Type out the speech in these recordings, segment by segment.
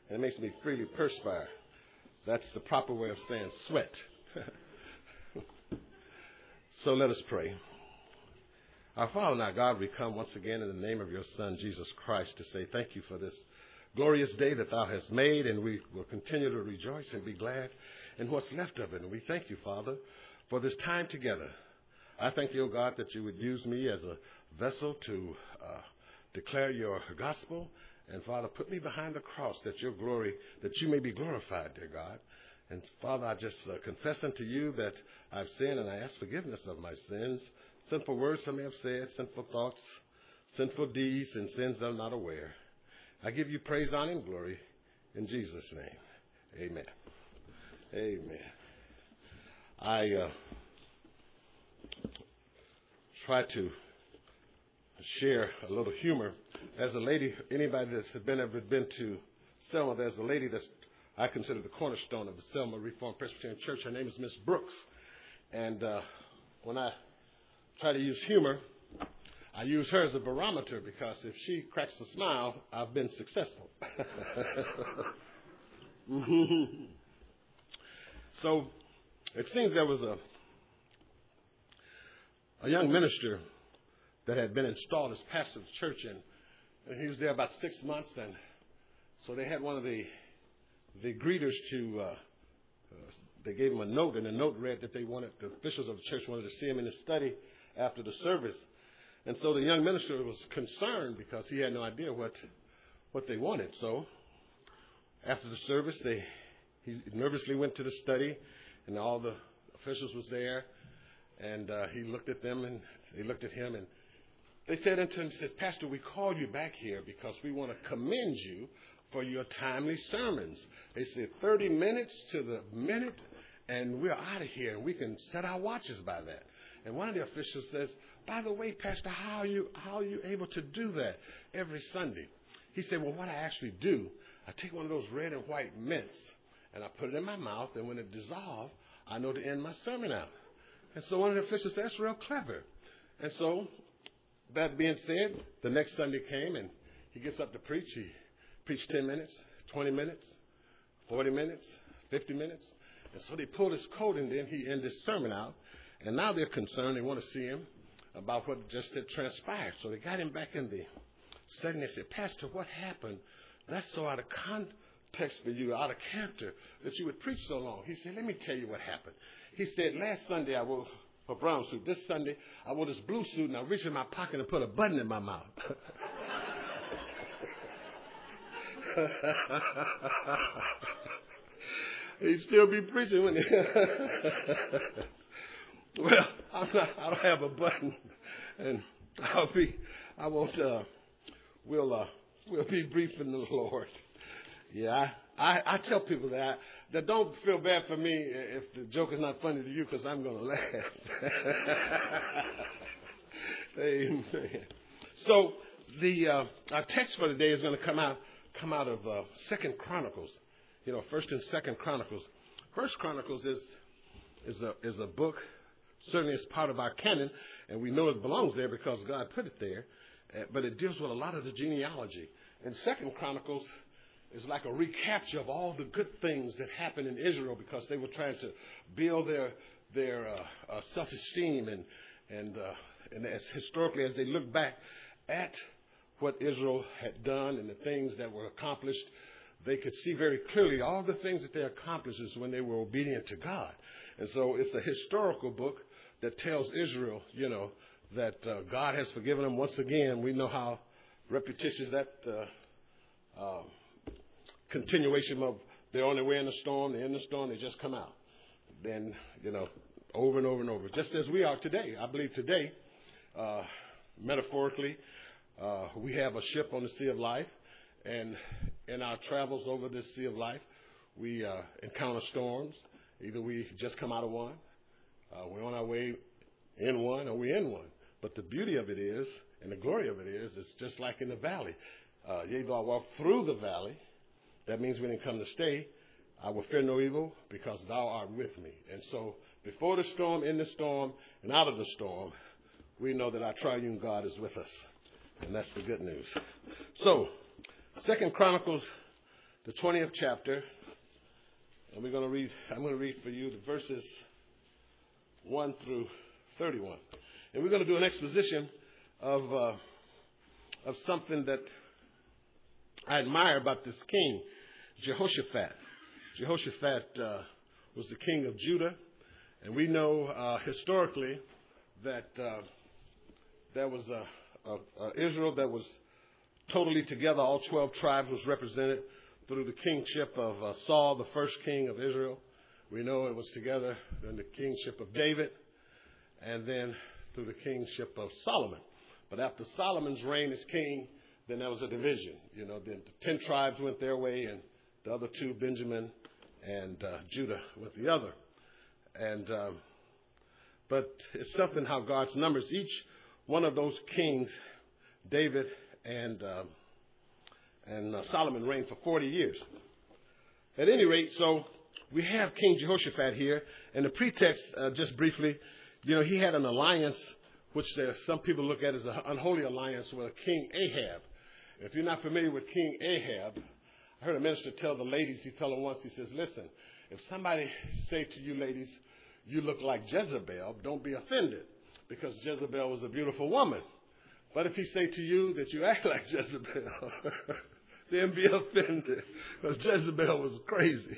and it makes me freely perspire. That's the proper way of saying sweat. So let us pray. Our Father and our God, we come once again in the name of your Son, Jesus Christ, to say thank you for this glorious day that thou hast made, and we will continue to rejoice and be glad in what's left of it. And we thank you, Father, for this time together. I thank you, O God, that you would use me as a vessel to declare your gospel. And, Father, put me behind the cross that your glory, that you may be glorified, dear God. And, Father, I just confess unto you that I've sinned, and I ask forgiveness of my sins. Sinful words I may have said, sinful thoughts, sinful deeds, and sins I'm not aware. I give you praise, honor, and glory in Jesus' name. Amen. Amen. I try to share a little humor. There's a lady, anybody that's ever been to Selma, there's a lady that's I consider the cornerstone of the Selma Reformed Presbyterian Church. Her name is Miss Brooks. And when I try to use humor, I use her as a barometer, because if she cracks a smile, I've been successful. So it seems there was a young minister that had been installed as pastor of the church, and he was there about 6 months, and so they had one of the greeters to they gave him a note, and the note read that the officials of the church wanted to see him in his study after the service. And so the young minister was concerned because he had no idea what they wanted. So after the service, he nervously went to the study, and all the officials was there, and he looked at them, and they looked at him, and they said unto him, Pastor, we called you back here because we want to commend you for your timely sermons. They said 30 minutes to the minute, and we're out of here, and we can set our watches by that. And one of the officials says, by the way, Pastor, how are you able to do that every Sunday? He said, well, what I actually do, I take one of those red and white mints, and I put it in my mouth, and when it dissolves, I know to end my sermon out. And so one of the officials said, that's real clever. And so, that being said, the next Sunday came, and he gets up to preach. He preached 10 minutes, 20 minutes, 40 minutes, 50 minutes. And so they pulled his coat, and then he ended his sermon out. And now they're concerned. They want to see him about what just had transpired. So they got him back in the study, and they said, Pastor, what happened? That's so out of context for you, out of character, that you would preach so long. He said, let me tell you what happened. He said, last Sunday I wore a brown suit. This Sunday I wore this blue suit, and I reached in my pocket and put a button in my mouth. He'd still be preaching, wouldn't he? Well, I don't have a button, and we'll be brief in the Lord. Yeah, I tell people that don't feel bad for me if the joke is not funny to you, because I'm going to laugh. Amen. So our text for today is going to come out of 2 Chronicles. You know, 1st and 2nd Chronicles. 1st Chronicles is a book. Certainly it's part of our canon, and we know it belongs there because God put it there. But it deals with a lot of the genealogy. And 2nd Chronicles is like a recapture of all the good things that happened in Israel, because they were trying to build their self-esteem and as historically, as they look back at what Israel had done and the things that were accomplished, they could see very clearly all the things that they accomplished is when they were obedient to God. And so it's a historical book that tells Israel, you know, that God has forgiven them once again. We know how repetitious that continuation of they're on their way in the storm, they're in the storm, they just come out. Then, you know, over and over and over. Just as we are today. I believe today, metaphorically, we have a ship on the Sea of Life, and in our travels over this Sea of Life, we encounter storms. Either we just come out of one, we're on our way in one, or we're in one. But the beauty of it is, and the glory of it is, it's just like in the valley. Yea, though I walk through the valley, that means we didn't come to stay. I will fear no evil, because thou art with me. And so, before the storm, in the storm, and out of the storm, we know that our triune God is with us. And that's the good news. So, 2 Chronicles the 20th chapter, and I'm going to read for you the verses 1 through 31. And we're going to do an exposition of something that I admire about this king, Jehoshaphat. Jehoshaphat was the king of Judah, and we know historically that there was Israel that was totally together. All 12 tribes was represented through the kingship of Saul, the first king of Israel. We know it was together in the kingship of David, and then through the kingship of Solomon. But after Solomon's reign as king, then there was a division. You know, then the 10 tribes went their way, and the other 2, Benjamin and Judah, went the other. And but it's something how God's numbers. Each one of those kings, David and Solomon, reigned for 40 years. At any rate, so we have King Jehoshaphat here, and the pretext, just briefly, you know, he had an alliance, which some people look at as an unholy alliance with King Ahab. If you're not familiar with King Ahab, I heard a minister tell the ladies, he told them once, he says, listen, if somebody say to you ladies, you look like Jezebel, don't be offended, because Jezebel was a beautiful woman. But if he say to you that you act like Jezebel, then be offended, because Jezebel was crazy.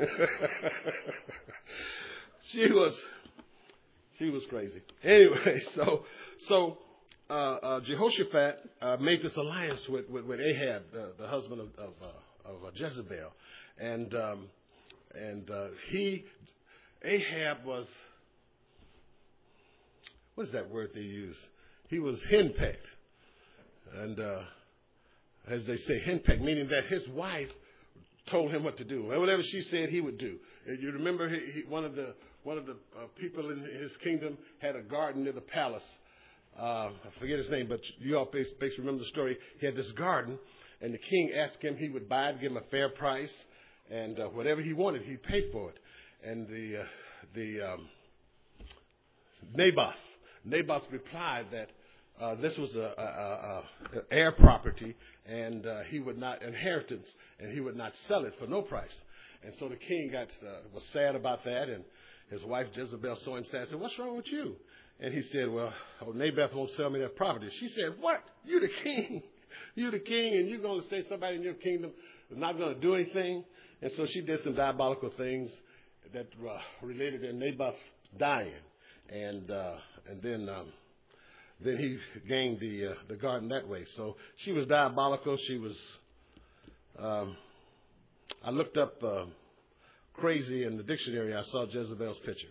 She was crazy. Anyway, so Jehoshaphat made this alliance with Ahab, the husband of Jezebel, and Ahab was, what is that word they use? He was henpecked, and as they say, henpecked, meaning that his wife told him what to do. Whatever she said, he would do. You remember, one of the people in his kingdom had a garden near the palace. I forget his name, but you all basically remember the story. He had this garden, and the king asked him he would buy it, give him a fair price, and whatever he wanted, he'd pay for it. And Naboth replied that this was a heir property, and he would not inheritance, and he would not sell it for no price. And so the king was sad about that, and his wife Jezebel saw him sad, said, "What's wrong with you?" And he said, "Well, Naboth won't sell me that property." She said, "What? You the king? You the king, and you're going to say somebody in your kingdom is not going to do anything?" And so she did some diabolical things that related to Naboth dying, and then he gained the garden that way. So she was diabolical. She was. I looked up crazy in the dictionary. I saw Jezebel's picture.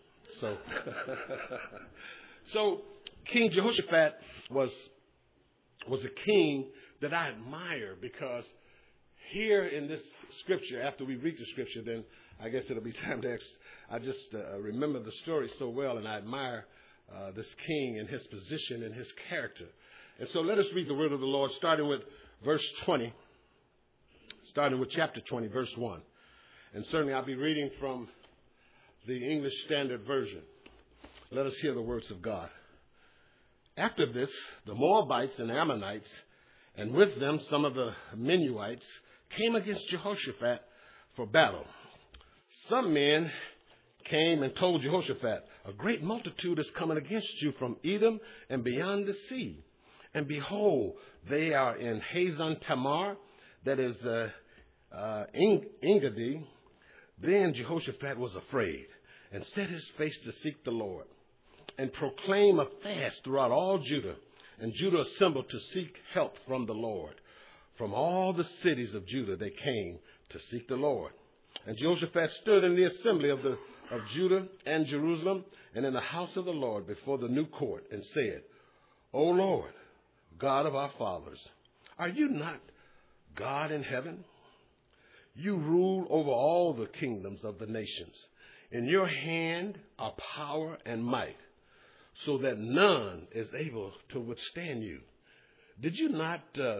So King Jehoshaphat was a king that I admire, because here in this scripture, after we read the scripture, then I guess it'll be time to I just remember the story so well, and I admire this king and his position and his character. And so let us read the word of the Lord, starting with verse 20, starting with chapter 20, verse 1. And certainly I'll be reading from the English Standard Version. Let us hear the words of God. After this, the Moabites and Ammonites, and with them some of the Meunites, came against Jehoshaphat for battle. Some men came and told Jehoshaphat, "A great multitude is coming against you from Edom and beyond the sea. And behold, they are in Hazon Tamar, that is Engedi." Then Jehoshaphat was afraid and set his face to seek the Lord and proclaim a fast throughout all Judah. And Judah assembled to seek help from the Lord. From all the cities of Judah they came to seek the Lord. And Jehoshaphat stood in the assembly of Judah and Jerusalem and in the house of the Lord before the new court and said, "O Lord, God of our fathers, are you not God in heaven? You rule over all the kingdoms of the nations. In your hand are power and might, so that none is able to withstand you. Did you not,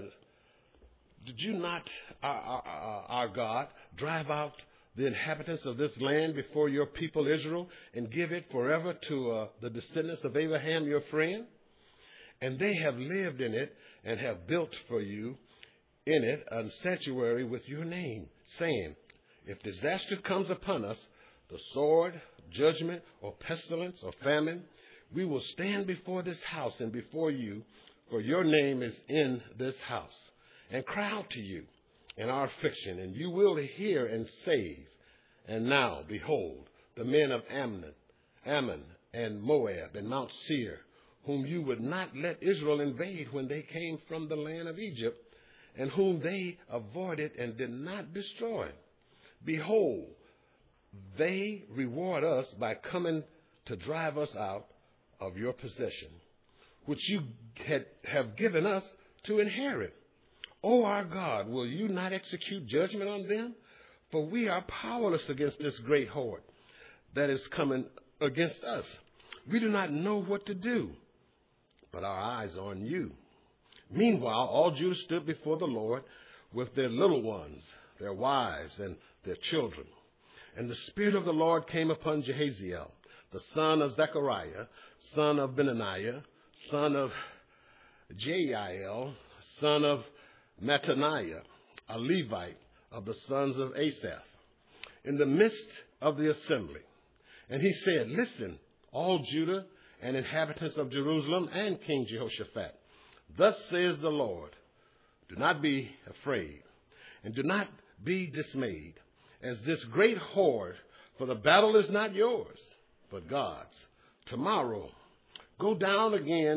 our God, drive out the inhabitants of this land before your people Israel and give it forever to the descendants of Abraham, your friend? And they have lived in it and have built for you in it a sanctuary with your name, saying, if disaster comes upon us, the sword, judgment, or pestilence, or famine, we will stand before this house and before you, for your name is in this house, and cry out to you in our affliction, and you will hear and save. And now, behold, the men of Ammon and Moab and Mount Seir, whom you would not let Israel invade when they came from the land of Egypt, and whom they avoided and did not destroy. Behold, they reward us by coming to drive us out of your possession, which you have given us to inherit. O our God, will you not execute judgment on them? For we are powerless against this great horde that is coming against us. We do not know what to do, but our eyes are on you. Meanwhile, all Judah stood before the Lord with their little ones, their wives, and their children. And the Spirit of the Lord came upon Jehaziel, the son of Zechariah, son of Benaniah, son of Jael, son of Mattaniah, a Levite of the sons of Asaph, in the midst of the assembly. And he said, listen, all Judah and inhabitants of Jerusalem and King Jehoshaphat, thus says the Lord, do not be afraid and do not be dismayed as this great horde, for the battle is not yours, but God's. Tomorrow, go down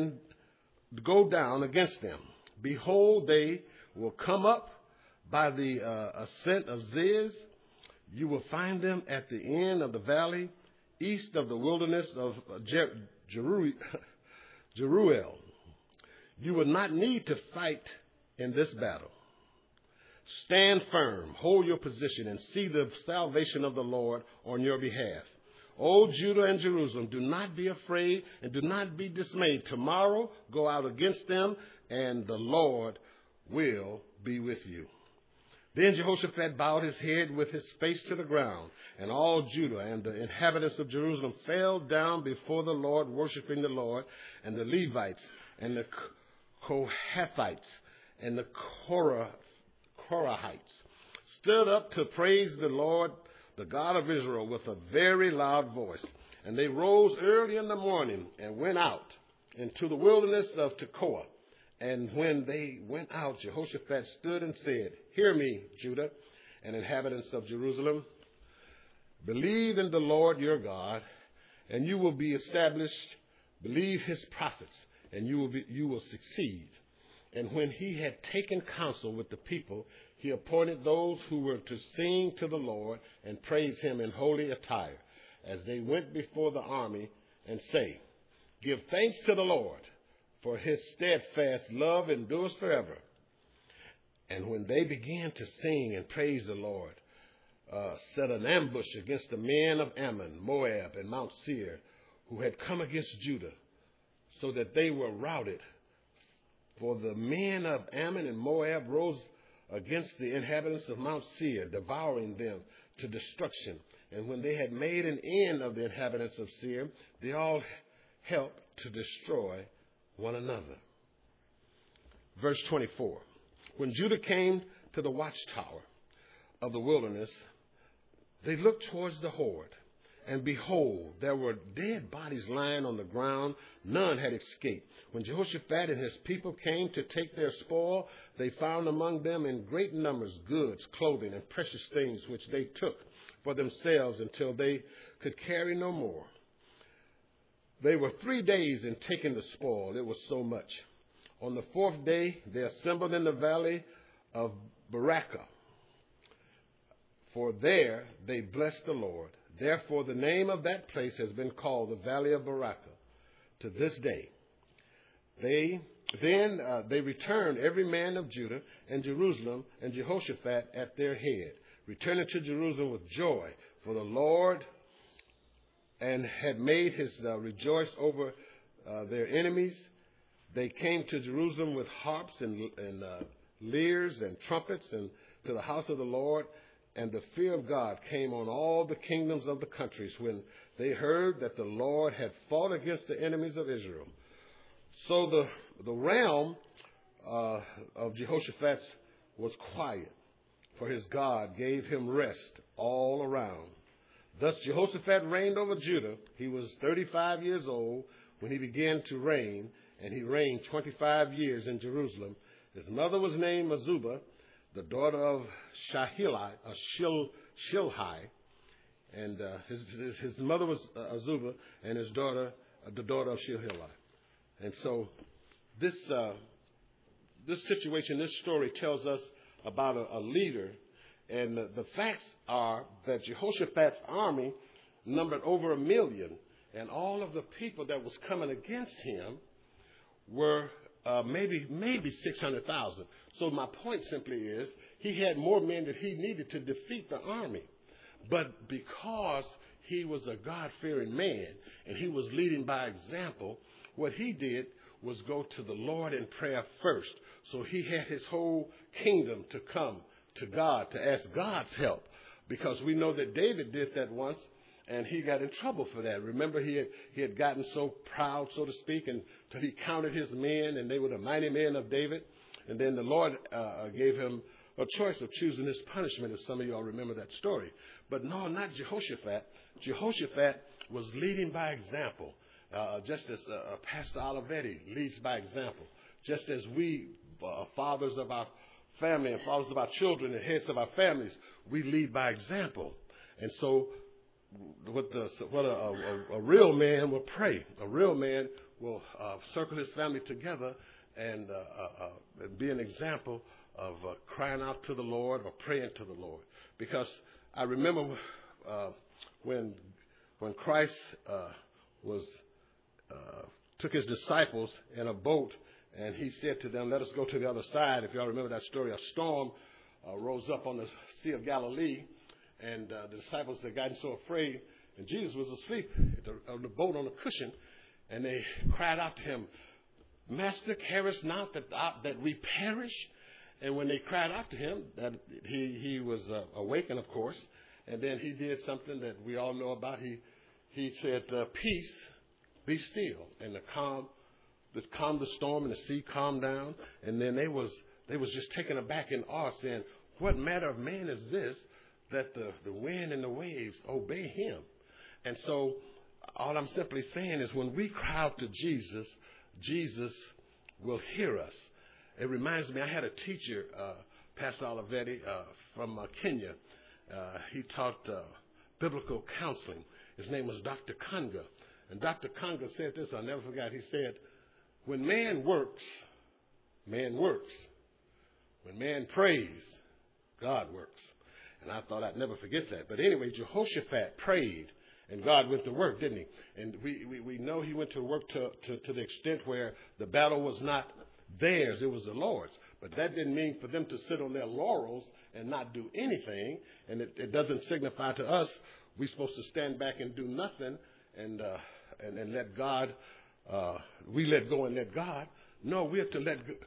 against them. Behold, they will come up by the ascent of Ziz. You will find them at the end of the valley, east of the wilderness of Jeruel. You will not need to fight in this battle. Stand firm, hold your position, and see the salvation of the Lord on your behalf. O Judah and Jerusalem, do not be afraid and do not be dismayed. Tomorrow go out against them, and the Lord will be with you. Then Jehoshaphat bowed his head with his face to the ground, and all Judah and the inhabitants of Jerusalem fell down before the Lord, worshiping the Lord, and the Levites and the Kohathites and the Korahites stood up to praise the Lord, the God of Israel, with a very loud voice. And they rose early in the morning and went out into the wilderness of Tekoa. And when they went out, Jehoshaphat stood and said, hear me, Judah and inhabitants of Jerusalem. Believe in the Lord your God, and you will be established. Believe his prophets, and you will succeed. And when he had taken counsel with the people, he appointed those who were to sing to the Lord and praise him in holy attire, as they went before the army and say, give thanks to the Lord, for his steadfast love endures forever. And when they began to sing and praise the Lord, set an ambush against the men of Ammon, Moab, and Mount Seir, who had come against Judah, so that they were routed. For the men of Ammon and Moab rose against the inhabitants of Mount Seir, devouring them to destruction. And when they had made an end of the inhabitants of Seir, they all helped to destroy one another. Verse 24. When Judah came to the watchtower of the wilderness, they looked towards the horde, and behold, there were dead bodies lying on the ground. None had escaped. When Jehoshaphat and his people came to take their spoil, they found among them in great numbers goods, clothing, and precious things, which they took for themselves until they could carry no more. They were 3 days in taking the spoil. It was so much. On the 4th day, they assembled in the valley of Barakah. For there they blessed the Lord. Therefore, the name of that place has been called the Valley of Barakah to this day. They returned, every man of Judah and Jerusalem, and Jehoshaphat at their head, returning to Jerusalem with joy, for the Lord and had made his rejoice over their enemies. They came to Jerusalem with harps and lyres and trumpets, and to the house of the Lord. And the fear of God came on all the kingdoms of the countries when they heard that the Lord had fought against the enemies of Israel. So the realm of Jehoshaphat's was quiet, for his God gave him rest all around. Thus Jehoshaphat reigned over Judah. He was 35 years old when he began to reign, and he reigned 25 years in Jerusalem. His mother was named Azubah, the daughter of Shilhi, and his mother was Azubah, and his daughter, the daughter of Shilhi. And so this situation, this story tells us about a leader, and the facts are that Jehoshaphat's army numbered over 1 million, and all of the people that was coming against him were maybe 600,000. So my point simply is he had more men than he needed to defeat the army. But because he was a God-fearing man and he was leading by example, what he did was go to the Lord in prayer first. So he had his whole kingdom to come to God to ask God's help, because we know that David did that once and he got in trouble for that. Remember, he had gotten so proud, so to speak, until he counted his men, and they were the mighty men of David. And then the Lord gave him a choice of choosing his punishment, if some of y'all remember that story. But no, not Jehoshaphat. Jehoshaphat was leading by example, just as Pastor Olivetti leads by example, just as we, fathers of our family and fathers of our children and heads of our families, we lead by example. And so what a real man will pray. A real man will circle his family together and be an example of crying out to the Lord or praying to the Lord. Because I remember when Christ took his disciples in a boat, and he said to them, "Let us go to the other side." If y'all remember that story, a storm rose up on the Sea of Galilee, and the disciples had gotten so afraid, and Jesus was asleep on the boat on a cushion, and they cried out to him, "Master, carest not that we perish?" And when they cried out to him, that he was awakened, of course, and then he did something that we all know about. He said, "Peace, be still," and calmed the storm, and the sea calmed down. And then they was just taken aback in awe, saying, "What manner of man is this, that the wind and the waves obey him?" And so all I'm simply saying is when we cry out to Jesus, Jesus will hear us. It reminds me, I had a teacher, Pastor Olivetti, from Kenya. He taught biblical counseling. His name was Dr. Kanga. And Dr. Kanga said this, I'll never forget. He said, when man works, man works. When man prays, God works. And I thought I'd never forget that. But anyway, Jehoshaphat prayed, and God went to work, didn't he? And we know he went to work to the extent where the battle was not theirs, it was the Lord's. But that didn't mean for them to sit on their laurels and not do anything. And it doesn't signify to us we're supposed to stand back and do nothing and let God, we let go and let God. No, we have to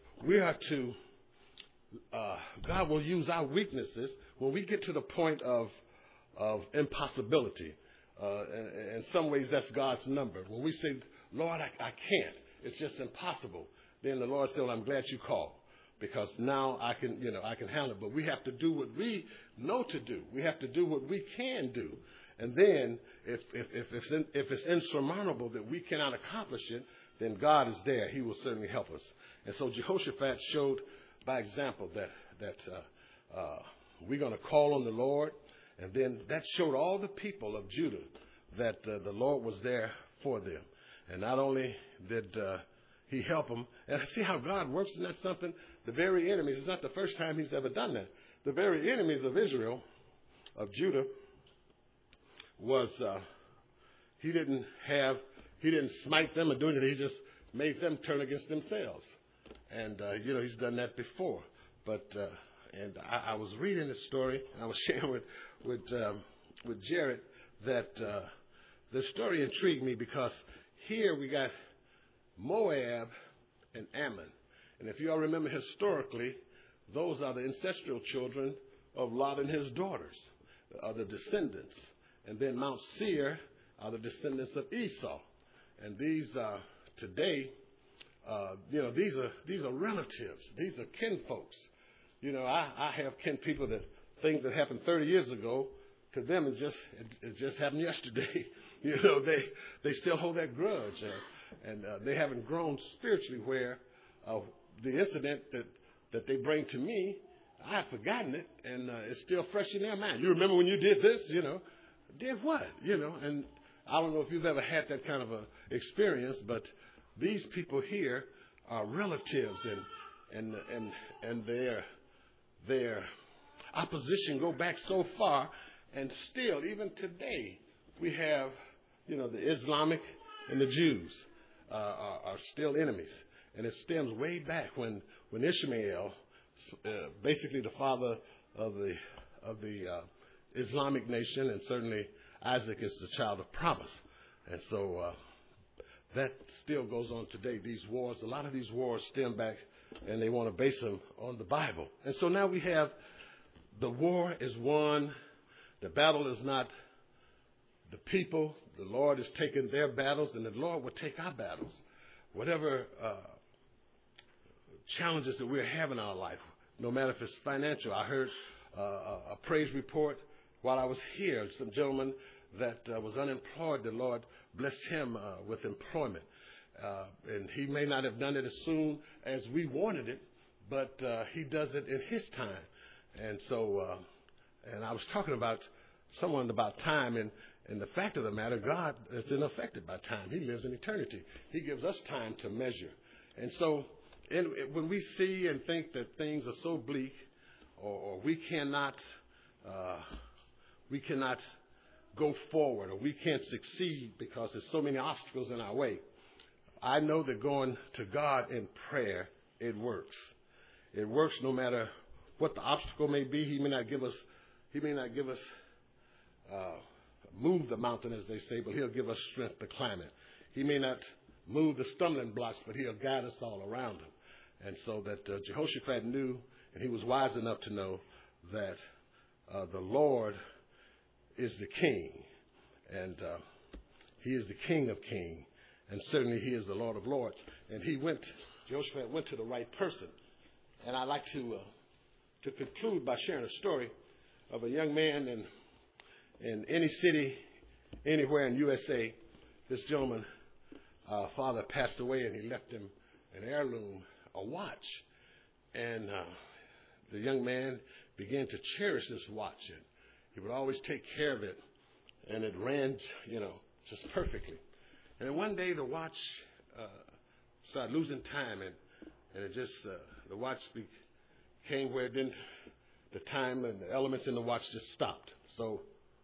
God will use our weaknesses when we get to the point of impossibility. In some ways, that's God's number. When we say, "Lord, I can't. It's just impossible." Then the Lord said, "Well, I'm glad you called, because now I can handle it." But we have to do what we know to do. We have to do what we can do. And then if it's insurmountable that we cannot accomplish it, then God is there. He will certainly help us. And so Jehoshaphat showed by example that we're going to call on the Lord. And then that showed all the people of Judah that the Lord was there for them. And not only did he help them, and see how God works, isn't that something? The very enemies, it's not the first time he's ever done that. The very enemies of Israel, of Judah, was he didn't smite them or do anything. He just made them turn against themselves. And he's done that before. But and I was reading this story, and I was sharing with Jared that the story intrigued me, because here we got Moab and Ammon. And if you all remember historically, those are the ancestral children of Lot and his daughters, are the descendants. And then Mount Seir are the descendants of Esau. And these are today, these are relatives. These are kinfolks. I have kin people that things that happened 30 years ago, to them it just happened yesterday. They still hold that grudge, and they haven't grown spiritually. Where the incident that they bring to me, I've forgotten it, and it's still fresh in their mind. You remember when you did this? Did what? And I don't know if you've ever had that kind of a experience, but these people here are relatives, and their opposition go back so far, and still, even today, we have, the Islamic and the Jews are still enemies, and it stems way back when Ishmael, basically the father of the Islamic nation, and certainly Isaac is the child of promise, and so that still goes on today. These wars, a lot of these wars stem back, and they want to base them on the Bible. And so now we have the war is won. The battle is not the people. The Lord is taking their battles, and the Lord will take our battles. Whatever challenges that we're having in our life, no matter if it's financial. I heard a praise report while I was here. Some gentleman that was unemployed, the Lord blessed him with employment. And he may not have done it as soon as we wanted it, but he does it in his time. And so, and I was talking about someone about time, and the fact of the matter, God is unaffected by time. He lives in eternity. He gives us time to measure. And so when we see and think that things are so bleak, or we cannot go forward, or we can't succeed because there's so many obstacles in our way, I know that going to God in prayer, it works. It works no matter what the obstacle may be. He may not give us move the mountain, as they say, but he'll give us strength to climb it. He may not move the stumbling blocks, but he'll guide us all around him. And so that Jehoshaphat knew, and he was wise enough to know that the Lord is the king, and he is the King of kings, and certainly he is the Lord of lords. And Jehoshaphat went to the right person. And I'd like to conclude by sharing a story of a young man in any city, anywhere in USA. This gentleman, father passed away, and he left him an heirloom, a watch. And the young man began to cherish this watch, and he would always take care of it, and it ran, just perfectly. And then one day the watch started losing time, and it just the watch became where the time and the elements in the watch just stopped. So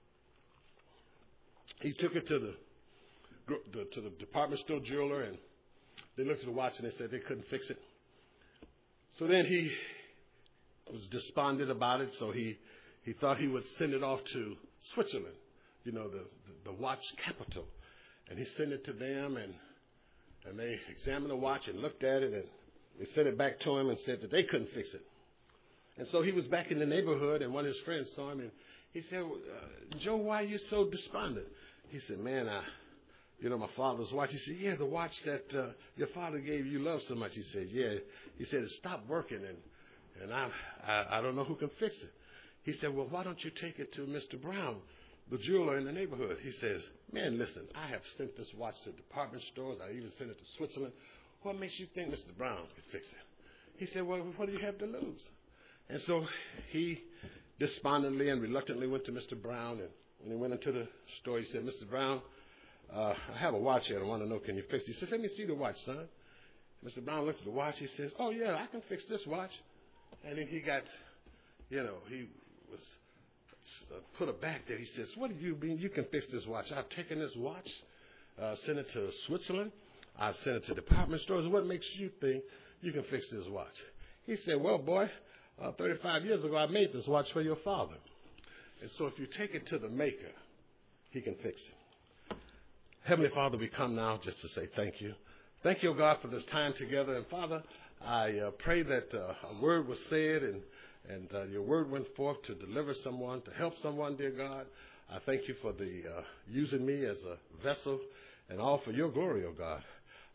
he took it to the department store jeweler, and they looked at the watch and they said they couldn't fix it. So then he was despondent about it, so he thought he would send it off to Switzerland, the watch capital. And he sent it to them, and they examined the watch and looked at it, and they sent it back to him and said that they couldn't fix it. And so he was back in the neighborhood, and one of his friends saw him, and he said, Joe, why are you so despondent? He said, man, my father's watch. He said, yeah, the watch that your father gave you love so much. He said, yeah. He said, it stopped working, and I don't know who can fix it. He said, well, why don't you take it to Mr. Brown, the jeweler in the neighborhood? He says, man, listen, I have sent this watch to department stores. I even sent it to Switzerland. What makes you think Mr. Brown can fix it? He said, well, what do you have to lose? And so he despondently and reluctantly went to Mr. Brown, and when he went into the store, he said, Mr. Brown, I have a watch here. I want to know, can you fix it? He said, let me see the watch, son. Mr. Brown looked at the watch. He says, oh, yeah, I can fix this watch. And then he got, he was put aback there. He says, what do you mean you can fix this watch? I've taken this watch, sent it to Switzerland. I've sent it to department stores. What makes you think you can fix this watch? He said, well, boy, 35 years ago, I made this watch for your father. And so if you take it to the maker, he can fix it. Heavenly Father, we come now just to say thank you. Thank you, God, for this time together. And Father, I pray that a word was said and your word went forth to deliver someone, to help someone, dear God. I thank you for the using me as a vessel and all for your glory, oh God.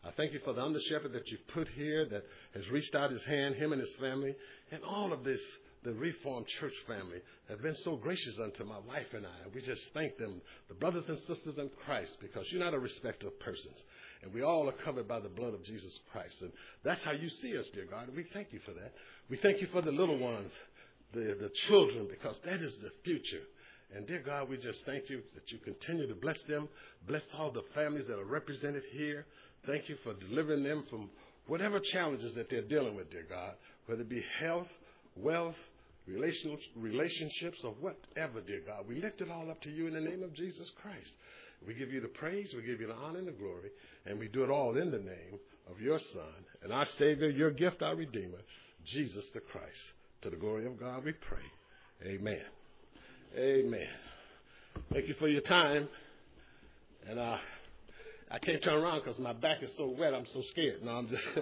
I thank you for the under shepherd that you've put here that has reached out his hand, him and his family, and all of this, the Reformed Church family, have been so gracious unto my wife and I. We just thank them, the brothers and sisters in Christ, because you're not a respecter of persons. And we all are covered by the blood of Jesus Christ. And that's how you see us, dear God. And we thank you for that. We thank you for the little ones, the children, because that is the future. And dear God, we just thank you that you continue to bless them. Bless all the families that are represented here. Thank you for delivering them from whatever challenges that they're dealing with, dear God, whether it be health, wealth, relationships, or whatever, dear God. We lift it all up to you in the name of Jesus Christ. We give you the praise, we give you the honor and the glory, and we do it all in the name of your Son and our Savior, your gift, our Redeemer, Jesus the Christ. To the glory of God we pray. Amen. Amen. Thank you for your time. And I can't turn around because my back is so wet, I'm so scared. No, I'm just...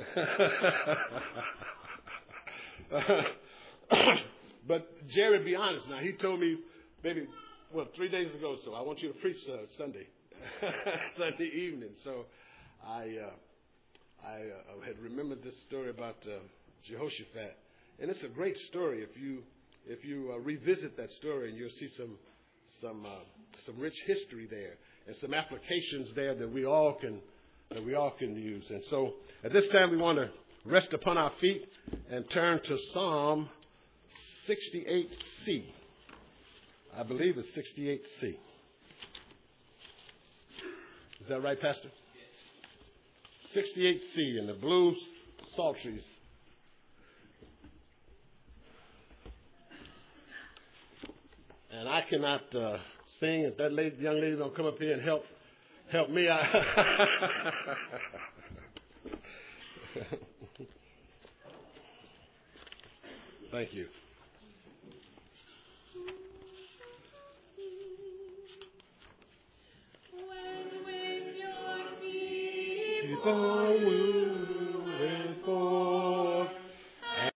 But Jerry, be honest now. He told me maybe, 3 days ago, so I want you to preach Sunday, Sunday evening. So I had remembered this story about Jehoshaphat. And it's a great story. If you revisit that story, and you'll see some rich history there and some applications there that we all can use. And so at this time, we want to rest upon our feet and turn to Psalm 68C. I believe it's 68C. Is that right, Pastor? Yes. 68C in the blue psalteries. And I cannot sing. If that young lady don't come up here and help me out. Thank you. When with your people